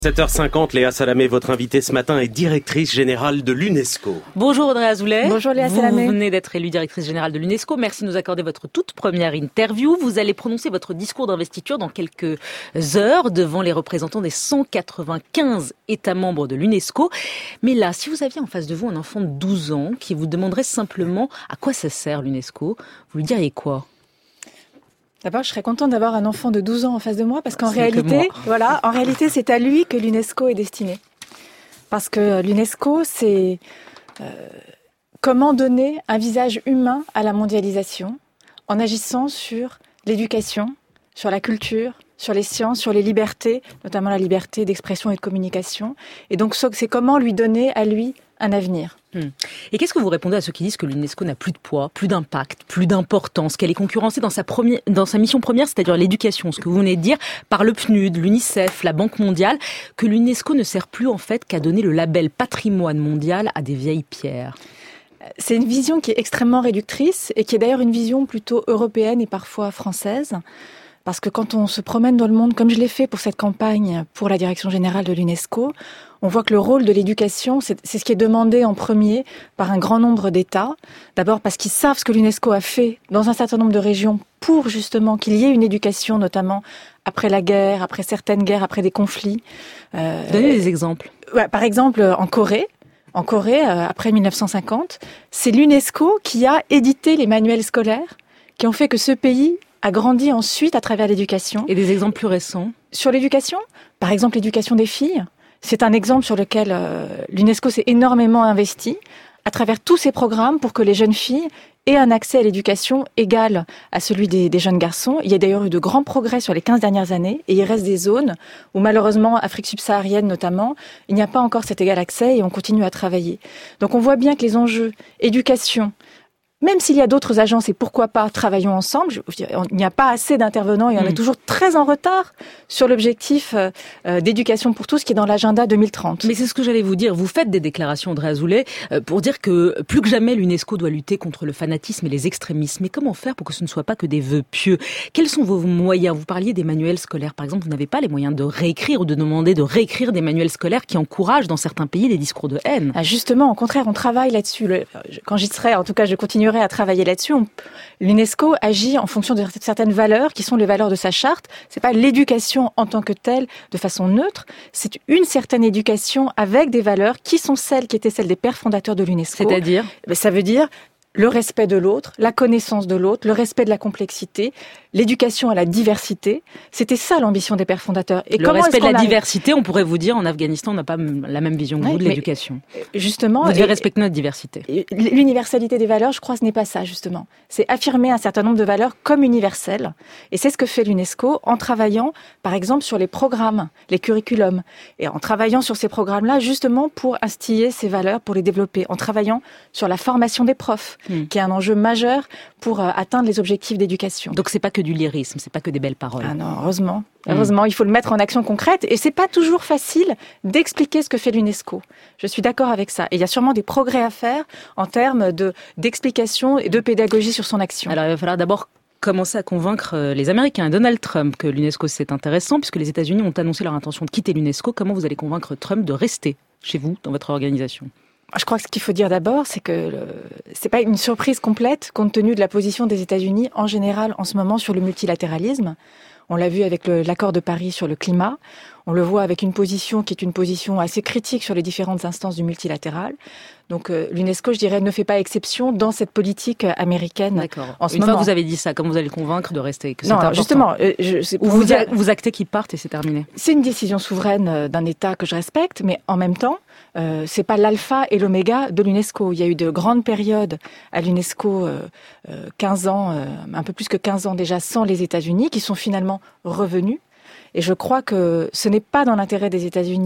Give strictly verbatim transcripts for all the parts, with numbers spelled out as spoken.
sept heures cinquante, Léa Salamé, votre invitée ce matin est directrice générale de l'UNESCO. Bonjour Audrey Azoulay. Bonjour Léa Salamé. Vous venez d'être élue directrice générale de l'UNESCO. Merci de nous accorder votre toute première interview. Vous allez prononcer votre discours d'investiture dans quelques heures devant les représentants des cent quatre-vingt-quinze États membres de l'UNESCO. Mais là, si vous aviez en face de vous un enfant de douze ans qui vous demanderait simplement à quoi ça sert l'UNESCO, vous lui diriez quoi ? D'abord, je serais contente d'avoir un enfant de douze ans en face de moi parce qu'en réalité, voilà, en réalité, c'est à lui que l'UNESCO est destinée. Parce que l'UNESCO, c'est euh, comment donner un visage humain à la mondialisation en agissant sur l'éducation, sur la culture, sur les sciences, sur les libertés, notamment la liberté d'expression et de communication. Et donc, c'est comment lui donner à lui un avenir. Et qu'est-ce que vous répondez à ceux qui disent que l'UNESCO n'a plus de poids, plus d'impact, plus d'importance, qu'elle est concurrencée dans sa, première, dans sa mission première, c'est-à-dire l'éducation, ce que vous venez de dire, par le P N U D, l'UNICEF, la Banque mondiale, que l'UNESCO ne sert plus en fait qu'à donner le label patrimoine mondial à des vieilles pierres? C'est une vision qui est extrêmement réductrice et qui est d'ailleurs une vision plutôt européenne et parfois française. Parce que quand on se promène dans le monde, comme je l'ai fait pour cette campagne pour la direction générale de l'UNESCO, on voit que le rôle de l'éducation, c'est, c'est ce qui est demandé en premier par un grand nombre d'États. D'abord parce qu'ils savent ce que l'UNESCO a fait dans un certain nombre de régions pour justement qu'il y ait une éducation, notamment après la guerre, après certaines guerres, après des conflits. Euh, Donnez des exemples. Ouais, par exemple, en Corée. En Corée, euh, après mille neuf cent cinquante, c'est l'UNESCO qui a édité les manuels scolaires qui ont fait que ce pays a grandi ensuite à travers l'éducation. Et des exemples plus récents? Sur l'éducation, par exemple l'éducation des filles, c'est un exemple sur lequel euh, l'UNESCO s'est énormément investi à travers tous ces programmes pour que les jeunes filles aient un accès à l'éducation égal à celui des, des jeunes garçons. Il y a d'ailleurs eu de grands progrès sur les quinze dernières années et il reste des zones où malheureusement, Afrique subsaharienne notamment, il n'y a pas encore cet égal accès et on continue à travailler. Donc on voit bien que les enjeux éducation, même s'il y a d'autres agences, et pourquoi pas, travaillons ensemble. Il n'y a pas assez d'intervenants et on est toujours très en retard sur l'objectif euh, d'éducation pour tous qui est dans l'agenda deux mille trente. Mais c'est ce que j'allais vous dire. Vous faites des déclarations, Audrey Azoulay, euh, pour dire que plus que jamais l'UNESCO doit lutter contre le fanatisme et les extrémismes. Mais comment faire pour que ce ne soit pas que des vœux pieux? Quels sont vos moyens? Vous parliez des manuels scolaires, par exemple. Vous n'avez pas les moyens de réécrire ou de demander de réécrire des manuels scolaires qui encouragent dans certains pays des discours de haine. Ah justement, au contraire, on travaille là-dessus. Le, quand j'y serai, en tout cas, je continuerai à travailler là-dessus. On, L'UNESCO agit en fonction de certaines valeurs qui sont les valeurs de sa charte. C'est pas l'éducation en tant que telle de façon neutre. C'est une certaine éducation avec des valeurs qui sont celles qui étaient celles des pères fondateurs de l'UNESCO. C'est-à-dire? Ça veut dire le respect de l'autre, la connaissance de l'autre, le respect de la complexité, l'éducation à la diversité. C'était ça l'ambition des pères fondateurs. Et le respect de la arrive... diversité, on pourrait vous dire, en Afghanistan, on n'a pas la même vision que oui, vous de l'éducation. Justement, vous devez respecter notre diversité. L'universalité des valeurs, je crois, ce n'est pas ça, justement. C'est affirmer un certain nombre de valeurs comme universelles. Et c'est ce que fait l'UNESCO en travaillant, par exemple, sur les programmes, les curriculums. Et en travaillant sur ces programmes-là, justement, pour instiller ces valeurs, pour les développer. En travaillant sur la formation des profs. Mmh. Qui est un enjeu majeur pour euh, atteindre les objectifs d'éducation. Donc c'est pas que du lyrisme, c'est pas que des belles paroles. Ah non, heureusement. Mmh. Heureusement, il faut le mettre en action concrète et c'est pas toujours facile d'expliquer ce que fait l'UNESCO. Je suis d'accord avec ça. Et il y a sûrement des progrès à faire en termes de d'explication et de pédagogie sur son action. Alors il va falloir d'abord commencer à convaincre les Américains et Donald Trump que l'UNESCO c'est intéressant puisque les États-Unis ont annoncé leur intention de quitter l'UNESCO. Comment vous allez convaincre Trump de rester chez vous, dans votre organisation ? Je crois que ce qu'il faut dire d'abord, c'est que le... c'est pas une surprise complète compte tenu de la position des États-Unis en général en ce moment sur le multilatéralisme. On l'a vu avec le, l'accord de Paris sur le climat. On le voit avec une position qui est une position assez critique sur les différentes instances du multilatéral. Donc euh, l'UNESCO, je dirais, ne fait pas exception dans cette politique américaine. D'accord. En ce une moment. fois que vous avez dit ça, comment vous allez le convaincre de rester que c'est Non, important. justement, euh, je, c'est ou vous, dire... vous actez qu'ils partent et c'est terminé. C'est une décision souveraine d'un État que je respecte, mais en même temps, euh, c'est pas l'alpha et l'oméga de l'UNESCO. Il y a eu de grandes périodes à l'UNESCO, euh, euh, quinze ans, euh, un peu plus que quinze ans déjà, sans les États-Unis, qui sont finalement revenus. Et je crois que ce n'est pas dans l'intérêt des États-Unis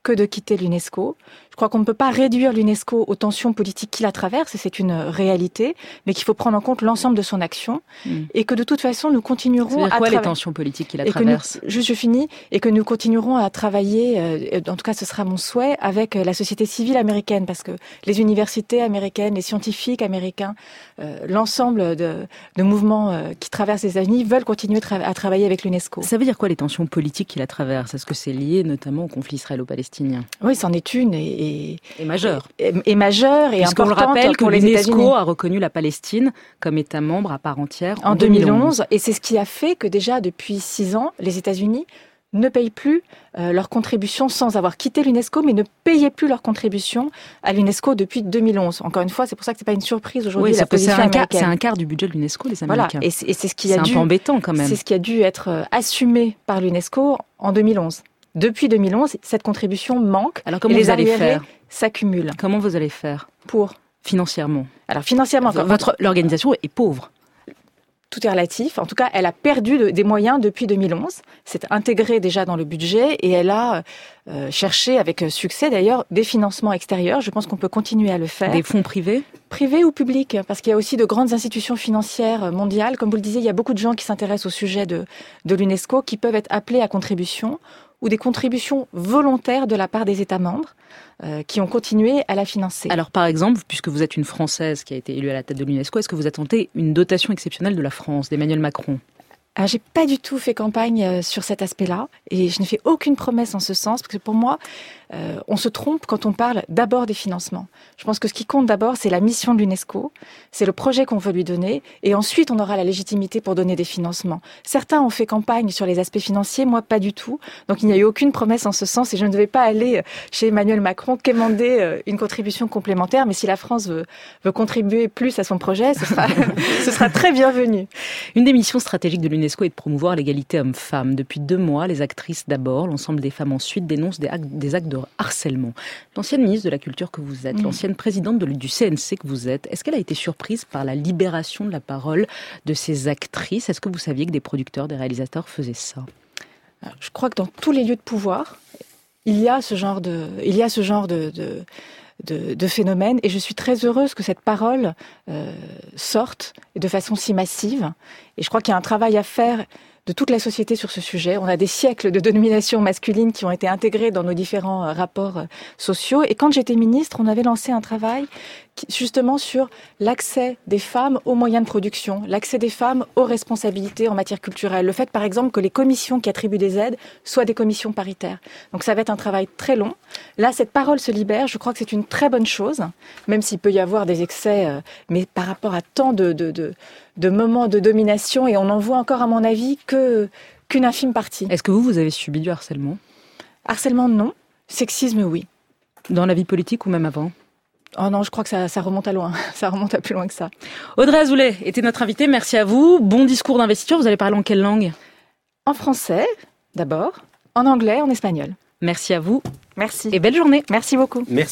que de quitter l'UNESCO. Je crois qu'on ne peut pas réduire l'UNESCO aux tensions politiques qui la traversent, et c'est une réalité, mais qu'il faut prendre en compte l'ensemble de son action, mmh. et que de toute façon, nous continuerons C'est-à-dire à... quoi trava- les tensions politiques qui la et traversent nous, Juste, je finis, et que nous continuerons à travailler, euh, en tout cas ce sera mon souhait, avec la société civile américaine, parce que les universités américaines, les scientifiques américains, euh, l'ensemble de, de mouvements euh, qui traversent les États-Unis veulent continuer tra- à travailler avec l'UNESCO. Ça veut dire quoi les tensions politiques qui la traversent ? Est-ce que c'est lié notamment au conflit israélo-palestinien ? Oui, c'en est une, et... et Et majeure. Et, et majeure et Puisqu'on importante le rappelle pour que les l'UNESCO États-Unis. a reconnu la Palestine comme État membre à part entière en, en deux mille onze. deux mille onze. Et c'est ce qui a fait que déjà depuis six ans, les États-Unis ne payent plus euh, leurs contributions sans avoir quitté l'UNESCO, mais ne payaient plus leurs contributions à l'UNESCO depuis deux mille onze. Encore une fois, c'est pour ça que c'est pas une surprise aujourd'hui oui, la position c'est un américaine. Quart, c'est un quart du budget de l'UNESCO, les Américains. Voilà, et c'est, et c'est ce qui c'est a un dû, peu embêtant quand même. C'est ce qui a dû être assumé par l'UNESCO en deux mille onze. Depuis deux mille onze, cette contribution manque. Alors comment et vous les allez faire s'accumulent. Comment vous allez faire pour financièrement? Alors financièrement, votre l'organisation est pauvre. Tout est relatif. En tout cas, elle a perdu de, des moyens depuis deux mille onze. C'est intégré déjà dans le budget et elle a euh, cherché avec succès d'ailleurs des financements extérieurs. Je pense qu'on peut continuer à le faire. Des fonds privés? Privés ou publics, parce qu'il y a aussi de grandes institutions financières mondiales. Comme vous le disiez, il y a beaucoup de gens qui s'intéressent au sujet de, de l'UNESCO qui peuvent être appelés à contribution ou des contributions volontaires de la part des États membres euh, qui ont continué à la financer. Alors par exemple, puisque vous êtes une Française qui a été élue à la tête de l'UNESCO, est-ce que vous attendez une dotation exceptionnelle de la France, d'Emmanuel Macron? Alors, j'ai pas du tout fait campagne sur cet aspect-là et je n'ai fait aucune promesse en ce sens parce que pour moi, euh, on se trompe quand on parle d'abord des financements. Je pense que ce qui compte d'abord, c'est la mission de l'UNESCO, c'est le projet qu'on veut lui donner et ensuite on aura la légitimité pour donner des financements. Certains ont fait campagne sur les aspects financiers, moi pas du tout. Donc il n'y a eu aucune promesse en ce sens et je ne devais pas aller chez Emmanuel Macron quémander une contribution complémentaire. Mais si la France veut, veut contribuer plus à son projet, ce sera, ce sera très bienvenu. Une des missions stratégiques de l'UNESCO est de promouvoir l'égalité homme-femme. Depuis deux mois, les actrices d'abord, l'ensemble des femmes ensuite, dénoncent des actes, des actes de harcèlement. L'ancienne ministre de la Culture que vous êtes, mmh. l'ancienne présidente de, du C N C que vous êtes, est-ce qu'elle a été surprise par la libération de la parole de ces actrices? Est-ce que vous saviez que des producteurs, des réalisateurs faisaient ça? Alors, je crois que dans tous les lieux de pouvoir, il y a ce genre de, il y a ce genre de, de De, de phénomènes et je suis très heureuse que cette parole euh, sorte de façon si massive et je crois qu'il y a un travail à faire de toute la société sur ce sujet. On a des siècles de domination masculine qui ont été intégrés dans nos différents euh, rapports euh, sociaux et quand j'étais ministre, on avait lancé un travail qui, justement sur l'accès des femmes aux moyens de production, l'accès des femmes aux responsabilités en matière culturelle. Le fait, par exemple, que les commissions qui attribuent des aides soient des commissions paritaires. Donc ça va être un travail très long. Là, cette parole se libère. Je crois que c'est une très bonne chose, même s'il peut y avoir des excès, euh, mais par rapport à tant de, de, de, de moments de domination, et on en voit encore, à mon avis, que, qu'une infime partie. Est-ce que vous, vous avez subi du harcèlement? Harcèlement, non. Sexisme, oui. Dans la vie politique ou même avant? Oh non, je crois que ça, ça remonte à loin. Ça remonte à plus loin que ça. Audrey Azoulay était notre invitée. Merci à vous. Bon discours d'investiture. Vous allez parler en quelle langue? En français, d'abord. En anglais, en espagnol. Merci à vous. Merci. Et belle journée. Merci beaucoup. Merci.